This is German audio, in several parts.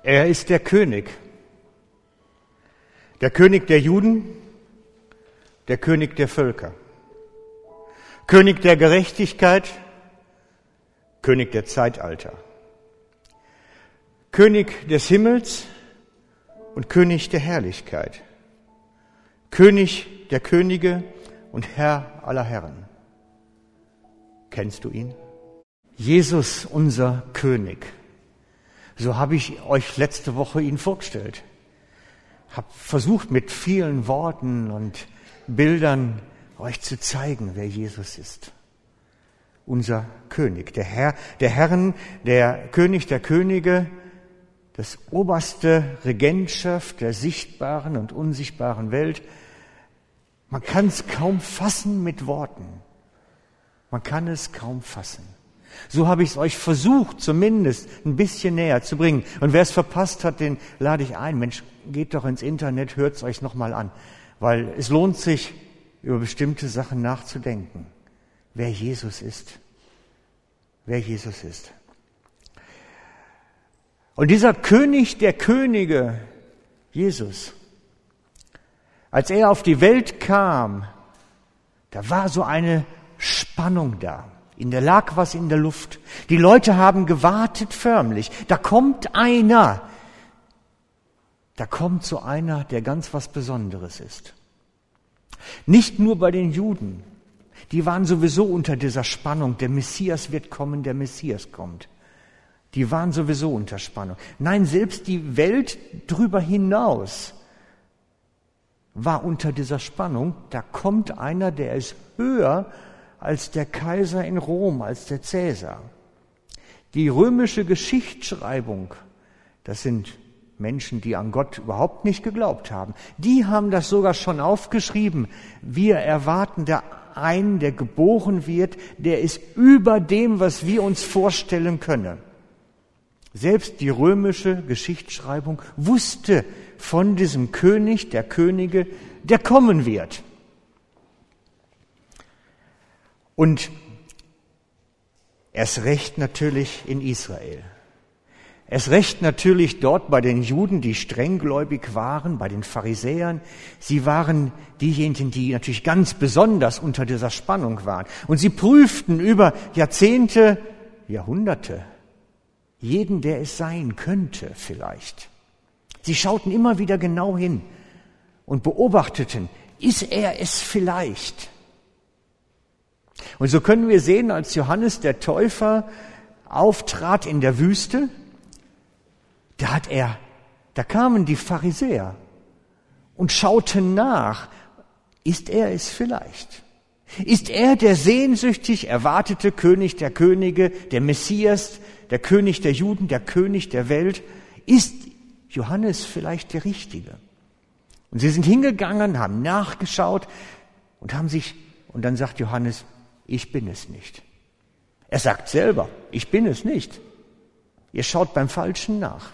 Er ist der König der Juden, der König der Völker, König der Gerechtigkeit, König der Zeitalter, König des Himmels und König der Herrlichkeit, König der Könige und Herr aller Herren. Kennst du ihn? Jesus, unser König. So habe ich euch letzte Woche ihn vorgestellt. Habe versucht, mit vielen Worten und Bildern euch zu zeigen, wer Jesus ist. Unser König, der Herr der Herren, der König der Könige, das oberste Regentschaft der sichtbaren und unsichtbaren Welt. Man kann es kaum fassen mit Worten. Man kann es kaum fassen. So habe ich es euch versucht, zumindest ein bisschen näher zu bringen. Und wer es verpasst hat, den lade ich ein. Mensch, geht doch ins Internet, hört es euch nochmal an. Weil es lohnt sich, über bestimmte Sachen nachzudenken. Wer Jesus ist. Wer Jesus ist. Und dieser König der Könige, Jesus, als er auf die Welt kam, da war so eine Spannung da. Da lag was in der Luft. Die Leute haben gewartet förmlich. Da kommt so einer, der ganz was Besonderes ist. Nicht nur bei den Juden. Die waren sowieso unter dieser Spannung. Der Messias wird kommen, der Messias kommt. Die waren sowieso unter Spannung. Nein, selbst die Welt drüber hinaus war unter dieser Spannung. Da kommt einer, der ist höher als der Kaiser in Rom, als der Cäsar. Die römische Geschichtsschreibung, das sind Menschen, die an Gott überhaupt nicht geglaubt haben, die haben das sogar schon aufgeschrieben. Wir erwarten da einen, der geboren wird, der ist über dem, was wir uns vorstellen können. Selbst die römische Geschichtsschreibung wusste von diesem König der Könige, der kommen wird. Und erst recht natürlich in Israel. Erst recht natürlich dort bei den Juden, die strenggläubig waren, bei den Pharisäern. Sie waren diejenigen, die natürlich ganz besonders unter dieser Spannung waren. Und sie prüften über Jahrzehnte, Jahrhunderte, jeden, der es sein könnte vielleicht. Sie schauten immer wieder genau hin und beobachteten, ist er es vielleicht? Und so können wir sehen, als Johannes der Täufer auftrat in der Wüste, da kamen die Pharisäer und schauten nach, ist er es vielleicht? Ist er der sehnsüchtig erwartete König der Könige, der Messias, der König der Juden, der König der Welt? Ist Johannes vielleicht der Richtige? Und sie sind hingegangen, haben nachgeschaut und dann sagt Johannes, ich bin es nicht. Er sagt selber, ich bin es nicht. Ihr schaut beim Falschen nach.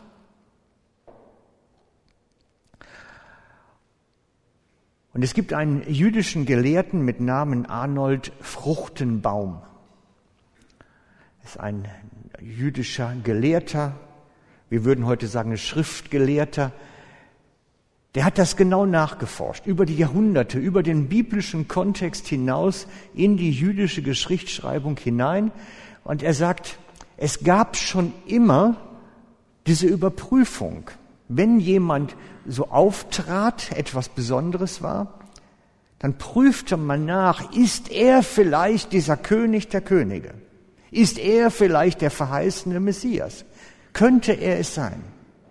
Und es gibt einen jüdischen Gelehrten mit Namen Arnold Fruchtenbaum. Das ist ein jüdischer Gelehrter, wir würden heute sagen ein Schriftgelehrter. Der hat das genau nachgeforscht, über die Jahrhunderte, über den biblischen Kontext hinaus, in die jüdische Geschichtsschreibung hinein. Und er sagt, es gab schon immer diese Überprüfung. Wenn jemand so auftrat, etwas Besonderes war, dann prüfte man nach, ist er vielleicht dieser König der Könige? Ist er vielleicht der verheißene Messias? Könnte er es sein?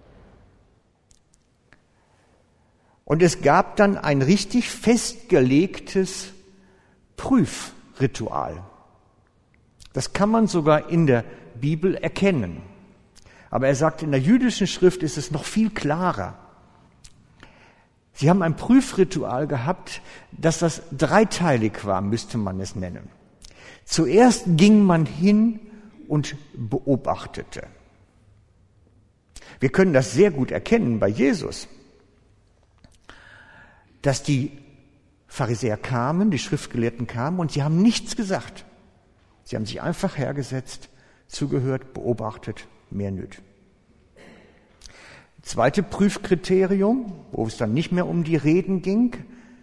Und es gab dann ein richtig festgelegtes Prüfritual. Das kann man sogar in der Bibel erkennen. Aber er sagt, in der jüdischen Schrift ist es noch viel klarer. Sie haben ein Prüfritual gehabt, das dreiteilig war, müsste man es nennen. Zuerst ging man hin und beobachtete. Wir können das sehr gut erkennen bei Jesus, dass die Pharisäer kamen, die Schriftgelehrten kamen und sie haben nichts gesagt. Sie haben sich einfach hergesetzt, zugehört, beobachtet, mehr nicht. Zweite Prüfkriterium, wo es dann nicht mehr um die Reden ging,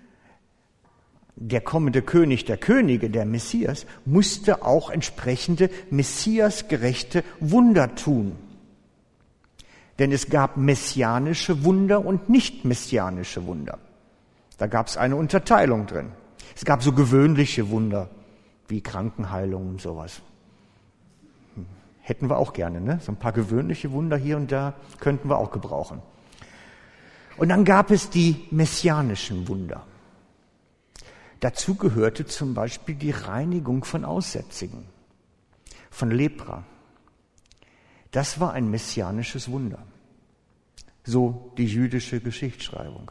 der kommende König der Könige, der Messias, musste auch entsprechende messiasgerechte Wunder tun. Denn es gab messianische Wunder und nicht messianische Wunder. Da gab es eine Unterteilung drin. Es gab so gewöhnliche Wunder, wie Krankenheilung und sowas. Hätten wir auch gerne, ne? So ein paar gewöhnliche Wunder hier und da könnten wir auch gebrauchen. Und dann gab es die messianischen Wunder. Dazu gehörte zum Beispiel die Reinigung von Aussätzigen, von Lepra. Das war ein messianisches Wunder. So die jüdische Geschichtsschreibung.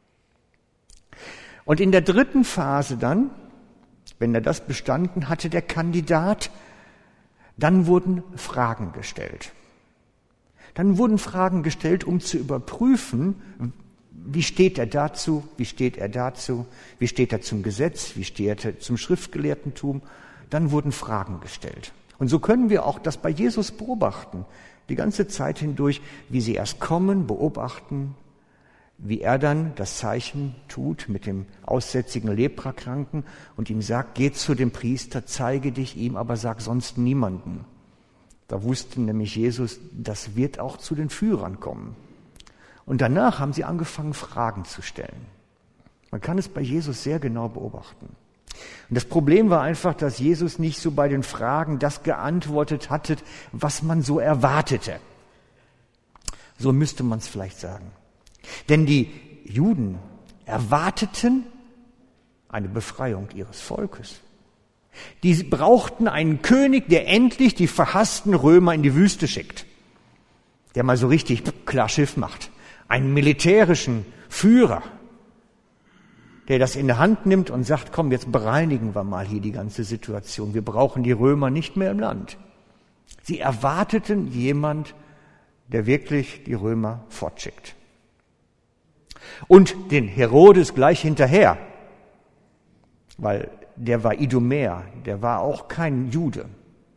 Und in der dritten Phase dann, wenn er das bestanden hatte, der Kandidat, dann wurden Fragen gestellt. Dann wurden Fragen gestellt, um zu überprüfen, wie steht er dazu, wie steht er dazu, wie steht er zum Gesetz, wie steht er zum Schriftgelehrtentum. Dann wurden Fragen gestellt. Und so können wir auch das bei Jesus beobachten, die ganze Zeit hindurch, wie sie erst kommen, beobachten, wie er dann das Zeichen tut mit dem aussätzigen Leprakranken und ihm sagt, geh zu dem Priester, zeige dich ihm, aber sag sonst niemanden. Da wusste nämlich Jesus, das wird auch zu den Führern kommen. Und danach haben sie angefangen, Fragen zu stellen. Man kann es bei Jesus sehr genau beobachten. Und das Problem war einfach, dass Jesus nicht so bei den Fragen das geantwortet hatte, was man so erwartete. So müsste man es vielleicht sagen. Denn die Juden erwarteten eine Befreiung ihres Volkes. Die brauchten einen König, der endlich die verhassten Römer in die Wüste schickt. Der mal so richtig klar Schiff macht. Einen militärischen Führer, der das in der Hand nimmt und sagt, komm, jetzt bereinigen wir mal hier die ganze Situation. Wir brauchen die Römer nicht mehr im Land. Sie erwarteten jemand, der wirklich die Römer fortschickt. Und den Herodes gleich hinterher, weil der war Idumäer, der war auch kein Jude.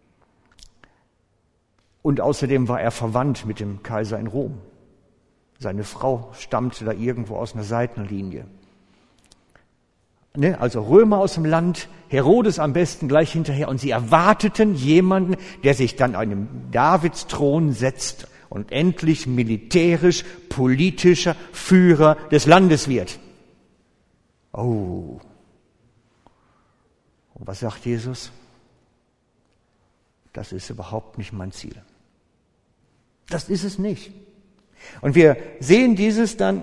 Und außerdem war er verwandt mit dem Kaiser in Rom. Seine Frau stammte da irgendwo aus einer Seitenlinie. Also Römer aus dem Land, Herodes am besten gleich hinterher. Und sie erwarteten jemanden, der sich dann an den Davidsthron setzt und endlich militärisch, politischer Führer des Landes wird. Oh. Und was sagt Jesus? Das ist überhaupt nicht mein Ziel. Das ist es nicht. Und wir sehen dieses dann,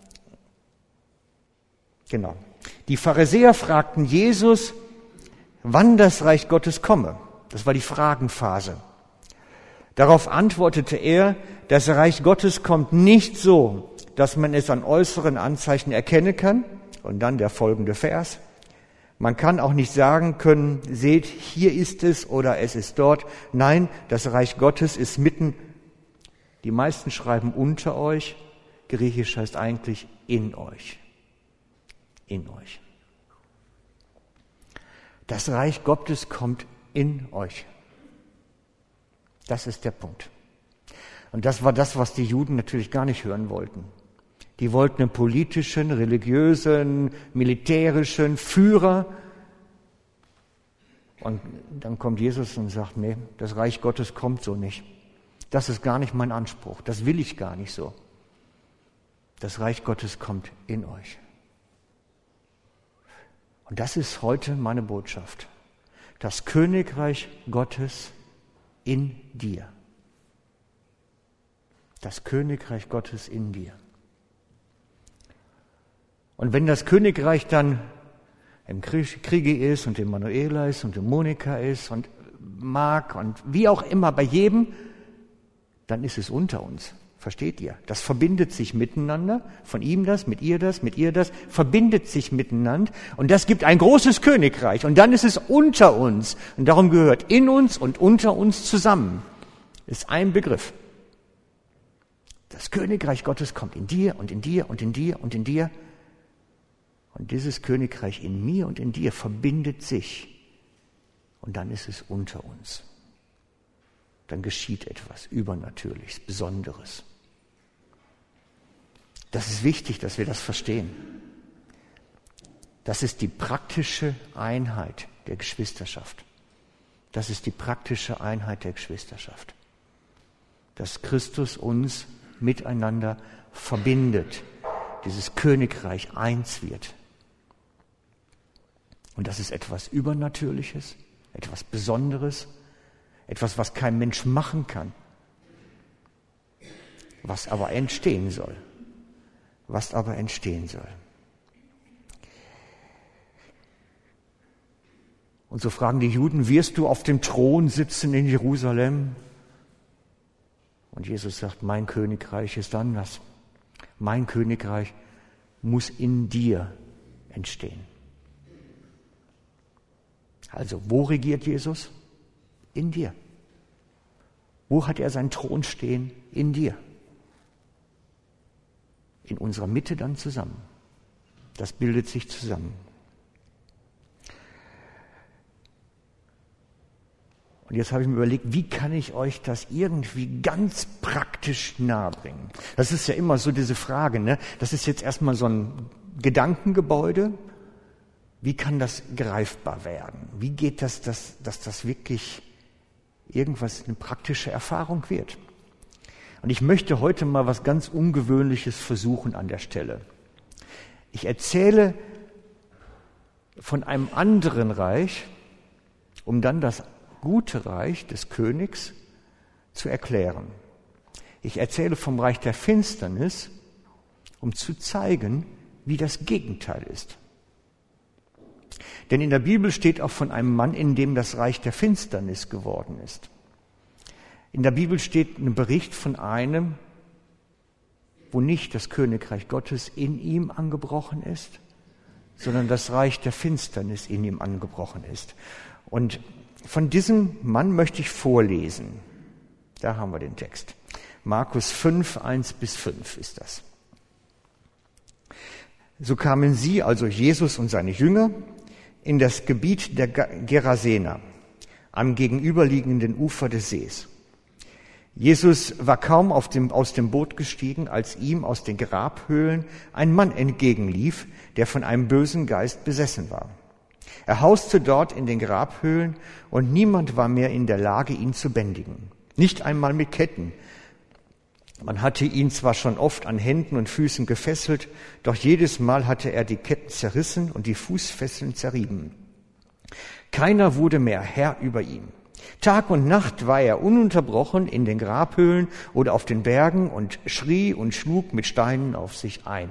genau. Die Pharisäer fragten Jesus, wann das Reich Gottes komme. Das war die Fragenphase. Darauf antwortete er, das Reich Gottes kommt nicht so, dass man es an äußeren Anzeichen erkennen kann. Und dann der folgende Vers. Man kann auch nicht sagen können, seht, hier ist es oder es ist dort. Nein, das Reich Gottes ist mitten. Die meisten schreiben unter euch. Griechisch heißt eigentlich in euch. In euch. Das Reich Gottes kommt in euch. Das ist der Punkt. Und das war das, was die Juden natürlich gar nicht hören wollten. Die wollten einen politischen, religiösen, militärischen Führer. Und dann kommt Jesus und sagt, nee, das Reich Gottes kommt so nicht. Das ist gar nicht mein Anspruch. Das will ich gar nicht so. Das Reich Gottes kommt in euch. Und das ist heute meine Botschaft. Das Königreich Gottes in dir. Das Königreich Gottes in dir. Und wenn das Königreich dann im Kriege ist und im Manuela ist und im Monika ist und Mark und wie auch immer bei jedem, dann ist es unter uns. Versteht ihr? Das verbindet sich miteinander. Von ihm das, mit ihr das, verbindet sich miteinander. Und das gibt ein großes Königreich. Und dann ist es unter uns. Und darum gehört in uns und unter uns zusammen. Ist ein Begriff. Das Königreich Gottes kommt in dir und in dir und in dir und in dir. Und dieses Königreich in mir und in dir verbindet sich. Und dann ist es unter uns. Dann geschieht etwas Übernatürliches, Besonderes. Das ist wichtig, dass wir das verstehen. Das ist die praktische Einheit der Geschwisterschaft. Das ist die praktische Einheit der Geschwisterschaft. Dass Christus uns miteinander verbindet, dieses Königreich eins wird. Und das ist etwas Übernatürliches, etwas Besonderes, etwas, was kein Mensch machen kann, was aber entstehen soll. Was aber entstehen soll. Und so fragen die Juden, wirst du auf dem Thron sitzen in Jerusalem? Und Jesus sagt, mein Königreich ist anders. Mein Königreich muss in dir entstehen. Also, wo regiert Jesus? In dir. Wo hat er seinen Thron stehen? In dir. In unserer Mitte dann zusammen. Das bildet sich zusammen. Und jetzt habe ich mir überlegt, wie kann ich euch das irgendwie ganz praktisch nahebringen? Das ist ja immer so diese Frage, ne? Das ist jetzt erstmal so ein Gedankengebäude. Wie kann das greifbar werden? Wie geht das, dass das wirklich irgendwas, eine praktische Erfahrung wird? Und ich möchte heute mal was ganz Ungewöhnliches versuchen an der Stelle. Ich erzähle von einem anderen Reich, um dann das gute Reich des Königs zu erklären. Ich erzähle vom Reich der Finsternis, um zu zeigen, wie das Gegenteil ist. Denn in der Bibel steht auch von einem Mann, in dem das Reich der Finsternis geworden ist. In der Bibel steht ein Bericht von einem, wo nicht das Königreich Gottes in ihm angebrochen ist, sondern das Reich der Finsternis in ihm angebrochen ist. Und von diesem Mann möchte ich vorlesen. Da haben wir den Text. Markus 5, 1-5 ist das. So kamen sie, also Jesus und seine Jünger, in das Gebiet der Gerasener, am gegenüberliegenden Ufer des Sees. Jesus war kaum aus dem Boot gestiegen, als ihm aus den Grabhöhlen ein Mann entgegenlief, der von einem bösen Geist besessen war. Er hauste dort in den Grabhöhlen und niemand war mehr in der Lage, ihn zu bändigen. Nicht einmal mit Ketten. Man hatte ihn zwar schon oft an Händen und Füßen gefesselt, doch jedes Mal hatte er die Ketten zerrissen und die Fußfesseln zerrieben. Keiner wurde mehr Herr über ihn. Tag und Nacht war er ununterbrochen in den Grabhöhlen oder auf den Bergen und schrie und schlug mit Steinen auf sich ein.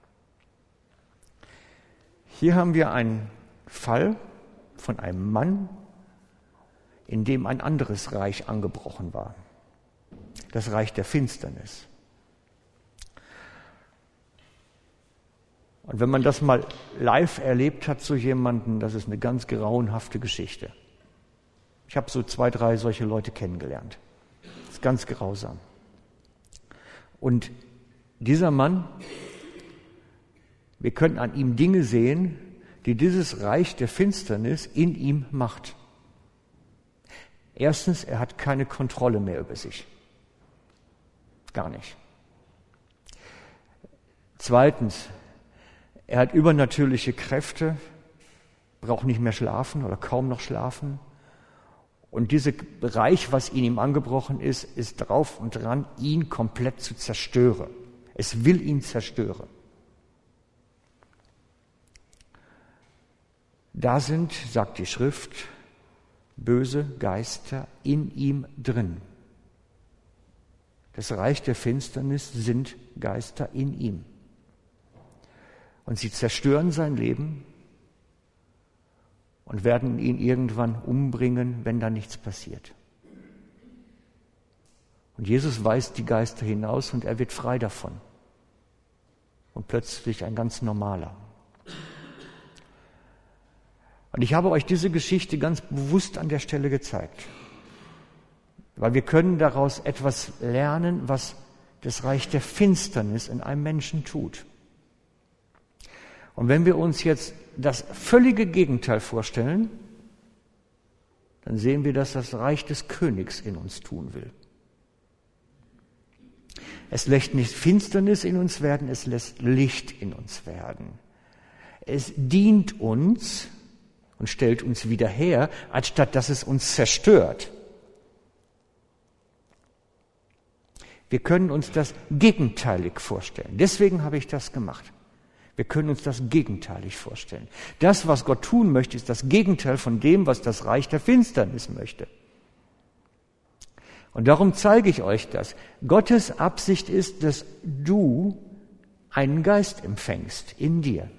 Hier haben wir einen Fall von einem Mann, in dem ein anderes Reich angebrochen war. Das Reich der Finsternis. Und wenn man das mal live erlebt hat, so jemanden, das ist eine ganz grauenhafte Geschichte. Ich habe so 2, 3 solche Leute kennengelernt. Das ist ganz grausam. Und dieser Mann, wir können an ihm Dinge sehen, die dieses Reich der Finsternis in ihm macht. Erstens, er hat keine Kontrolle mehr über sich. Gar nicht. Zweitens, er hat übernatürliche Kräfte, braucht nicht mehr schlafen oder kaum noch schlafen. Und dieses Reich, was in ihm angebrochen ist, ist drauf und dran, ihn komplett zu zerstören. Es will ihn zerstören. Da sind, sagt die Schrift, böse Geister in ihm drin. Das Reich der Finsternis sind Geister in ihm. Und sie zerstören sein Leben und werden ihn irgendwann umbringen, wenn da nichts passiert. Und Jesus weist die Geister hinaus und er wird frei davon. Und plötzlich ein ganz normaler. Und ich habe euch diese Geschichte ganz bewusst an der Stelle gezeigt. Weil wir können daraus etwas lernen, was das Reich der Finsternis in einem Menschen tut. Und wenn wir uns jetzt das völlige Gegenteil vorstellen, dann sehen wir, dass das Reich des Königs in uns tun will. Es lässt nicht Finsternis in uns werden, es lässt Licht in uns werden. Es dient uns und stellt uns wieder her, anstatt dass es uns zerstört. Wir können uns das gegenteilig vorstellen. Deswegen habe ich das gemacht. Wir können uns das gegenteilig vorstellen. Das, was Gott tun möchte, ist das Gegenteil von dem, was das Reich der Finsternis möchte. Und darum zeige ich euch das. Gottes Absicht ist, dass du einen Geist empfängst in dir,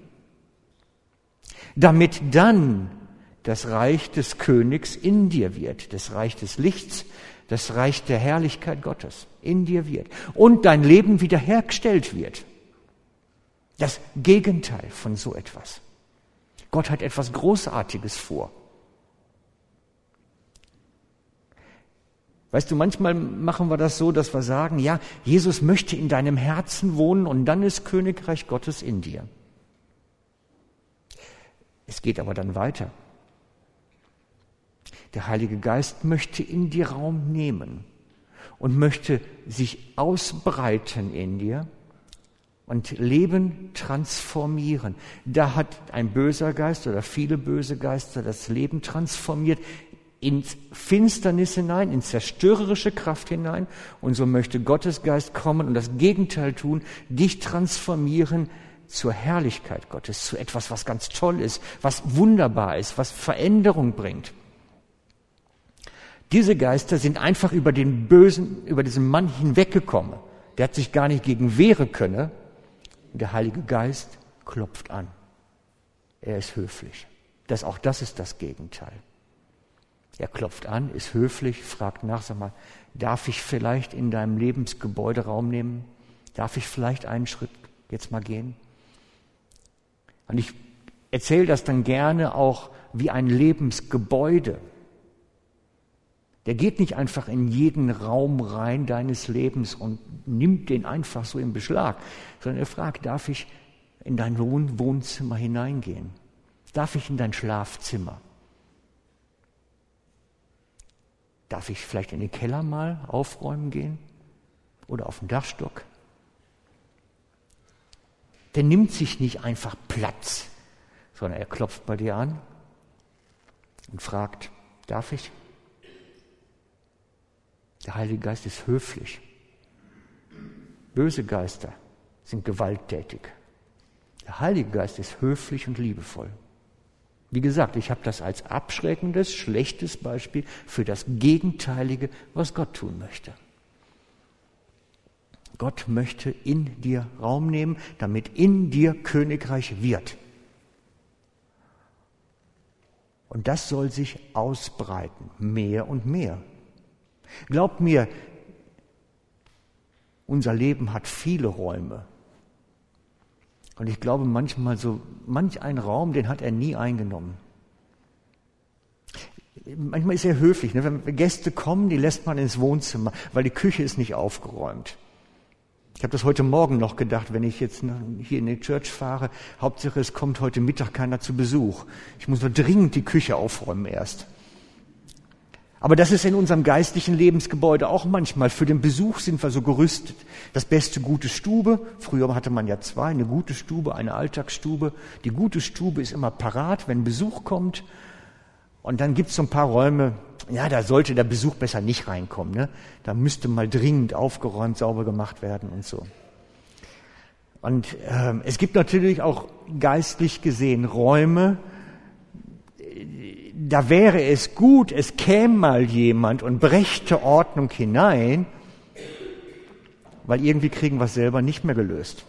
damit dann das Reich des Königs in dir wird, das Reich des Lichts, das Reich der Herrlichkeit Gottes in dir wird und dein Leben wiederhergestellt wird. Das Gegenteil von so etwas. Gott hat etwas Großartiges vor. Weißt du, manchmal machen wir das so, dass wir sagen, ja, Jesus möchte in deinem Herzen wohnen und dann ist Königreich Gottes in dir. Es geht aber dann weiter. Der Heilige Geist möchte in dir Raum nehmen und möchte sich ausbreiten in dir und Leben transformieren. Da hat ein böser Geist oder viele böse Geister das Leben transformiert in Finsternis hinein, in zerstörerische Kraft hinein. Und so möchte Gottes Geist kommen und das Gegenteil tun, dich transformieren zur Herrlichkeit Gottes, zu etwas, was ganz toll ist, was wunderbar ist, was Veränderung bringt. Diese Geister sind einfach über den Bösen, über diesen Mann hinweggekommen. Der hat sich gar nicht gegen wehren können. Der Heilige Geist klopft an. Er ist höflich. Auch das ist das Gegenteil. Er klopft an, ist höflich, fragt nach, sag mal, darf ich vielleicht in deinem Lebensgebäude Raum nehmen? Darf ich vielleicht einen Schritt jetzt mal gehen? Und ich erzähle das dann gerne auch wie ein Lebensgebäude. Der geht nicht einfach in jeden Raum rein deines Lebens und nimmt den einfach so in Beschlag, sondern er fragt, darf ich in dein Wohnzimmer hineingehen? Darf ich in dein Schlafzimmer? Darf ich vielleicht in den Keller mal aufräumen gehen? Oder auf den Dachstock? Der nimmt sich nicht einfach Platz, sondern er klopft bei dir an und fragt, darf ich? Der Heilige Geist ist höflich. Böse Geister sind gewalttätig. Der Heilige Geist ist höflich und liebevoll. Wie gesagt, ich habe das als abschreckendes, schlechtes Beispiel für das Gegenteilige, was Gott tun möchte. Gott möchte in dir Raum nehmen, damit in dir Königreich wird. Und das soll sich ausbreiten, mehr und mehr. Glaubt mir, unser Leben hat viele Räume. Und ich glaube manchmal so, manch ein Raum, den hat er nie eingenommen. Manchmal ist er höflich, ne? Wenn Gäste kommen, die lässt man ins Wohnzimmer, weil die Küche ist nicht aufgeräumt. Ich habe das heute Morgen noch gedacht, wenn ich jetzt hier in die Church fahre, Hauptsache es kommt heute Mittag keiner zu Besuch. Ich muss nur dringend die Küche aufräumen erst. Aber das ist in unserem geistlichen Lebensgebäude auch manchmal. Für den Besuch sind wir so gerüstet. Das beste gute Stube. Früher hatte man ja zwei, eine gute Stube, eine Alltagsstube. Die gute Stube ist immer parat, wenn Besuch kommt. Und dann gibt es so ein paar Räume, ja, da sollte der Besuch besser nicht reinkommen. Ne? Da müsste mal dringend aufgeräumt, sauber gemacht werden und so. Und es gibt natürlich auch geistlich gesehen Räume, da wäre es gut, es käme mal jemand und brächte Ordnung hinein, weil irgendwie kriegen wir es selber nicht mehr gelöst.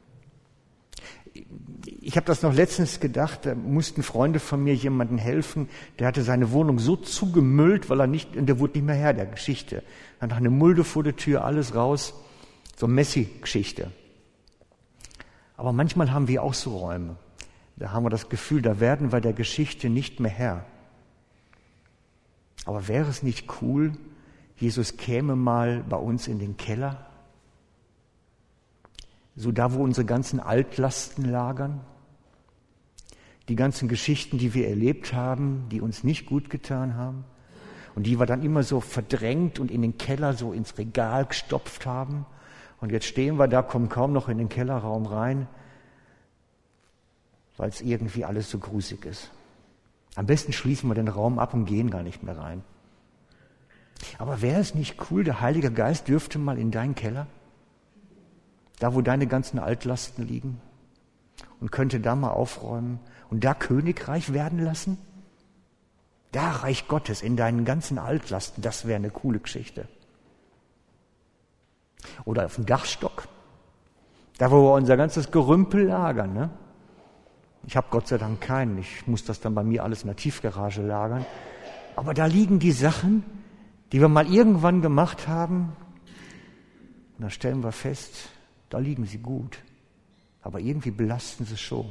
Ich habe das noch letztens gedacht, da mussten Freunde von mir jemandem helfen, der hatte seine Wohnung so zugemüllt, der wurde nicht mehr Herr der Geschichte. Dann noch eine Mulde vor der Tür, alles raus, so Messi-Geschichte. Aber manchmal haben wir auch so Räume. Da haben wir das Gefühl, da werden wir der Geschichte nicht mehr Herr. Aber wäre es nicht cool, Jesus käme mal bei uns in den Keller? So da, wo unsere ganzen Altlasten lagern? Die ganzen Geschichten, die wir erlebt haben, die uns nicht gut getan haben und die wir dann immer so verdrängt und in den Keller so ins Regal gestopft haben Und jetzt stehen wir da, kommen kaum noch in den Kellerraum rein, weil es irgendwie alles so grusig ist. Am besten schließen wir den Raum ab und gehen gar nicht mehr rein. Aber wäre es nicht cool, der Heilige Geist dürfte mal in deinen Keller, da wo deine ganzen Altlasten liegen, und könnte da mal aufräumen und da Königreich werden lassen? Da Reich Gottes in deinen ganzen Altlasten, das wäre eine coole Geschichte. Oder auf dem Dachstock, da wo wir unser ganzes Gerümpel lagern. Ne? Ich habe Gott sei Dank keinen, ich muss das dann bei mir alles in der Tiefgarage lagern. Aber da liegen die Sachen, die wir mal irgendwann gemacht haben, und dann stellen wir fest, da liegen sie gut, aber irgendwie belasten sie schon.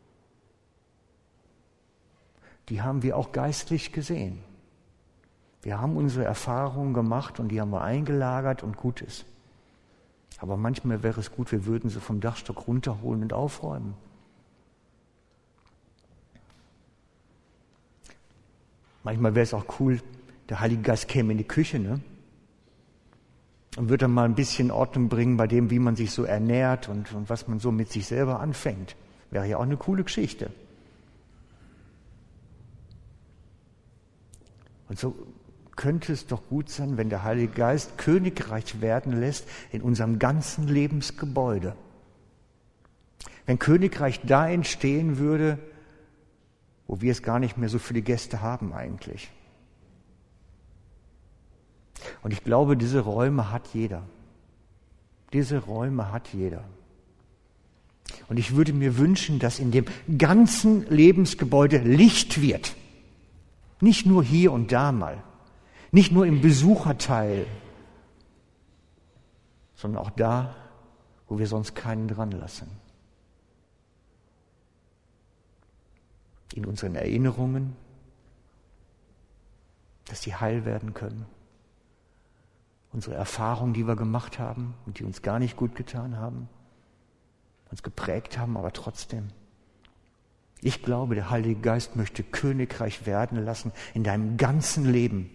Die haben wir auch geistlich gesehen. Wir haben unsere Erfahrungen gemacht und die haben wir eingelagert und gut ist. Aber manchmal wäre es gut, wir würden sie vom Dachstock runterholen und aufräumen. Manchmal wäre es auch cool, der Heilige Geist käme in die Küche, ne? Und würde dann mal ein bisschen Ordnung bringen bei dem, wie man sich so ernährt und was man so mit sich selber anfängt. Wäre ja auch eine coole Geschichte. Und so könnte es doch gut sein, wenn der Heilige Geist Königreich werden lässt in unserem ganzen Lebensgebäude. Wenn Königreich da entstehen würde, wo wir es gar nicht mehr so viele Gäste haben eigentlich. Und ich glaube, diese Räume hat jeder. Diese Räume hat jeder. Und ich würde mir wünschen, dass in dem ganzen Lebensgebäude Licht wird. Nicht nur hier und da mal. Nicht nur im Besucherteil, sondern auch da, wo wir sonst keinen dran lassen. In unseren Erinnerungen, dass sie heil werden können. Unsere Erfahrungen, die wir gemacht haben und die uns gar nicht gut getan haben, uns geprägt haben, aber trotzdem. Ich glaube, der Heilige Geist möchte Königreich werden lassen in deinem ganzen Leben.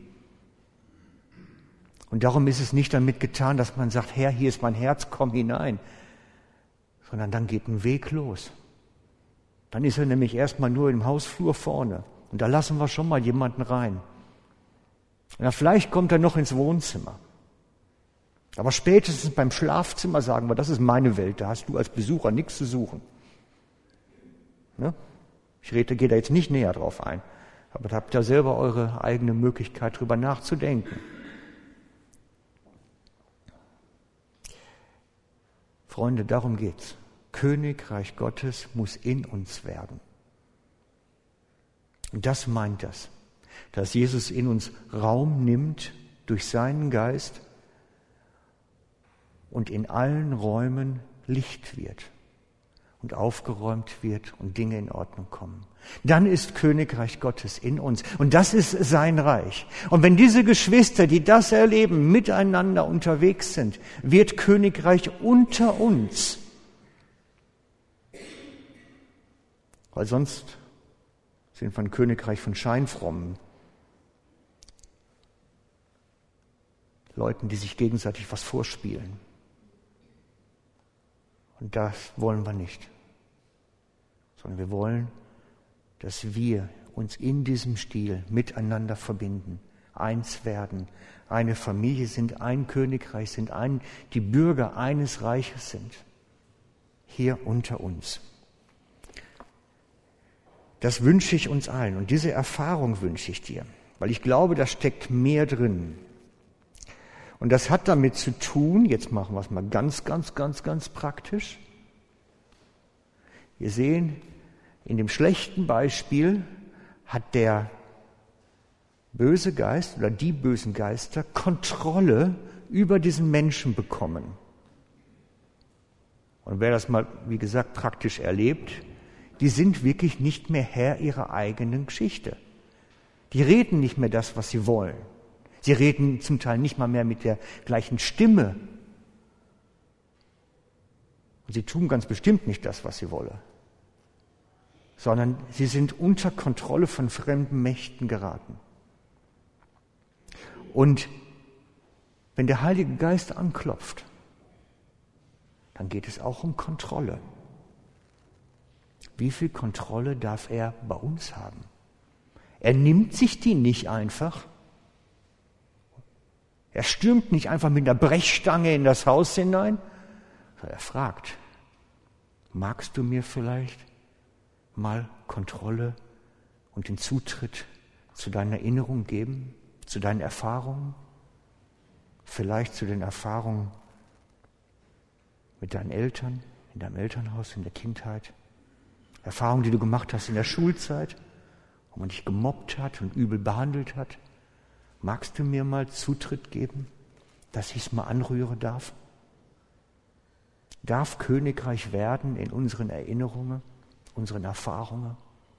Und darum ist es nicht damit getan, dass man sagt, Herr, hier ist mein Herz, komm hinein. Sondern dann geht ein Weg los. Dann ist er nämlich erstmal nur im Hausflur vorne. Und da lassen wir schon mal jemanden rein. Und vielleicht kommt er noch ins Wohnzimmer. Aber spätestens beim Schlafzimmer sagen wir, das ist meine Welt, da hast du als Besucher nichts zu suchen. Ne? Gehe da jetzt nicht näher drauf ein. Aber da habt ihr selber eure eigene Möglichkeit, drüber nachzudenken. Freunde, darum geht's. Königreich Gottes muss in uns werden. Und das meint das, dass Jesus in uns Raum nimmt durch seinen Geist und in allen Räumen Licht wird und aufgeräumt wird und Dinge in Ordnung kommen. Dann ist Königreich Gottes in uns und das ist sein Reich. Und wenn diese Geschwister, die das erleben, miteinander unterwegs sind, wird Königreich unter uns. Weil sonst sind wir ein Königreich von Scheinfrommen. Leuten, die sich gegenseitig was vorspielen. Und das wollen wir nicht. Sondern wir wollen, dass wir uns in diesem Stil miteinander verbinden, eins werden, eine Familie sind, ein Königreich sind, die Bürger eines Reiches sind, hier unter uns. Das wünsche ich uns allen und diese Erfahrung wünsche ich dir, weil ich glaube, da steckt mehr drin. Und das hat damit zu tun, jetzt machen wir es mal ganz praktisch. Wir sehen, in dem schlechten Beispiel hat der böse Geist oder die bösen Geister Kontrolle über diesen Menschen bekommen. Und wer das mal, wie gesagt, praktisch erlebt, die sind wirklich nicht mehr Herr ihrer eigenen Geschichte. Die reden nicht mehr das, was sie wollen. Sie reden zum Teil nicht mal mehr mit der gleichen Stimme. Und sie tun ganz bestimmt nicht das, was sie wollen. Sondern sie sind unter Kontrolle von fremden Mächten geraten. Und wenn der Heilige Geist anklopft dann geht es auch um Kontrolle. Wie viel Kontrolle darf er bei uns haben? Er nimmt sich die nicht einfach. Er stürmt nicht einfach mit einer Brechstange in das Haus hinein, sondern er fragt, magst du mir vielleicht mal Kontrolle und den Zutritt zu deiner Erinnerung geben, zu deinen Erfahrungen, vielleicht zu den Erfahrungen mit deinen Eltern, in deinem Elternhaus, in der Kindheit, Erfahrungen, die du gemacht hast in der Schulzeit, wo man dich gemobbt hat und übel behandelt hat. Magst du mir mal Zutritt geben, dass ich es mal anrühren darf? Darf Königreich werden in unseren Erinnerungen, unseren Erfahrungen?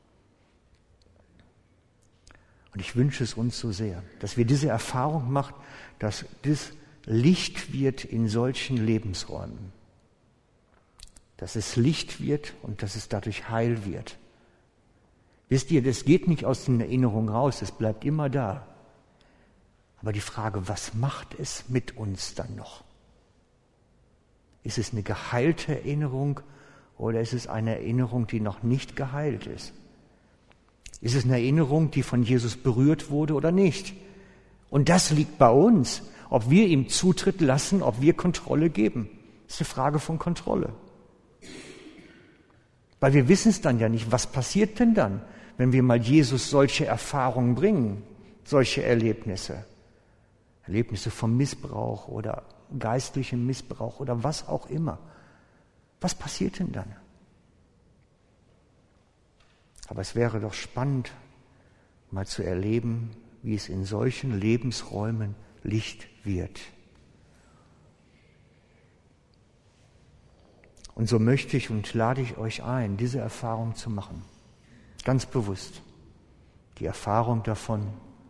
Und ich wünsche es uns so sehr, dass wir diese Erfahrung machen, dass das Licht wird in solchen Lebensräumen. Dass es Licht wird und dass es dadurch heil wird. Wisst ihr, das geht nicht aus den Erinnerungen raus, es bleibt immer da. Aber die Frage, was macht es mit uns dann noch? Ist es eine geheilte Erinnerung oder ist es eine Erinnerung, die noch nicht geheilt ist? Ist es eine Erinnerung, die von Jesus berührt wurde oder nicht? Und das liegt bei uns, ob wir ihm Zutritt lassen, ob wir Kontrolle geben. Das ist eine Frage von Kontrolle. Weil wir wissen es dann ja nicht, was passiert denn dann, wenn wir mal Jesus solche Erfahrungen bringen, solche Erlebnisse. Erlebnisse vom Missbrauch oder geistlichem Missbrauch oder was auch immer. Was passiert denn dann? Aber es wäre doch spannend, mal zu erleben, wie es in solchen Lebensräumen Licht wird. Und so möchte ich und lade ich euch ein, diese Erfahrung zu machen. Ganz bewusst. Die Erfahrung davon,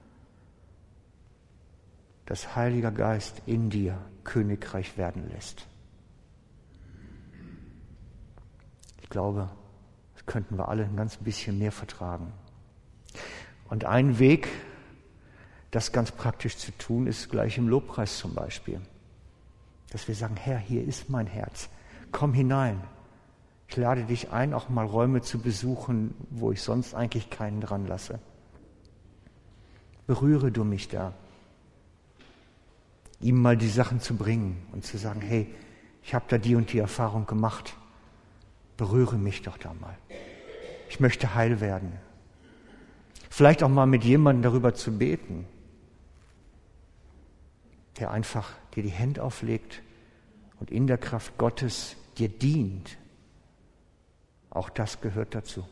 dass Heiliger Geist in dir Königreich werden lässt. Ich glaube, das könnten wir alle ein ganz bisschen mehr vertragen. Und ein Weg, das ganz praktisch zu tun, ist gleich im Lobpreis zum Beispiel. Dass wir sagen, Herr, hier ist mein Herz. Komm hinein. Ich lade dich ein, auch mal Räume zu besuchen, wo ich sonst eigentlich keinen dran lasse. Berühre du mich da. Ihm mal die Sachen zu bringen und zu sagen, hey, ich habe da die und die Erfahrung gemacht. Berühre mich doch da mal. Ich möchte heil werden. Vielleicht auch mal mit jemandem darüber zu beten, der einfach dir die Hände auflegt und in der Kraft Gottes dir dient. Auch das gehört dazu.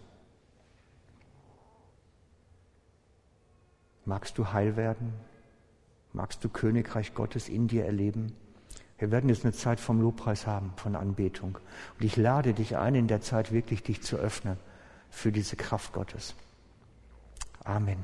Magst du heil werden? Magst du Königreich Gottes in dir erleben? Wir werden jetzt eine Zeit vom Lobpreis haben, von Anbetung. Und ich lade dich ein, in der Zeit wirklich dich zu öffnen für diese Kraft Gottes. Amen.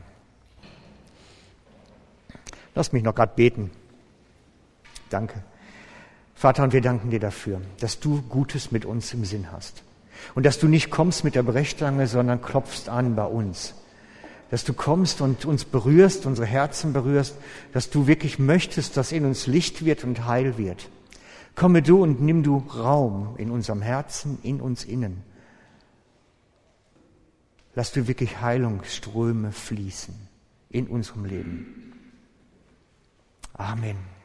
Lass mich noch gerade beten. Danke. Vater, und wir danken dir dafür, dass du Gutes mit uns im Sinn hast. Und dass du nicht kommst mit der Brechstange, sondern klopfst an bei uns. Dass du kommst und uns berührst, unsere Herzen berührst, dass du wirklich möchtest, dass in uns Licht wird und heil wird. Komme du und nimm du Raum in unserem Herzen, in uns innen. Lass du wirklich Heilungsströme fließen in unserem Leben. Amen.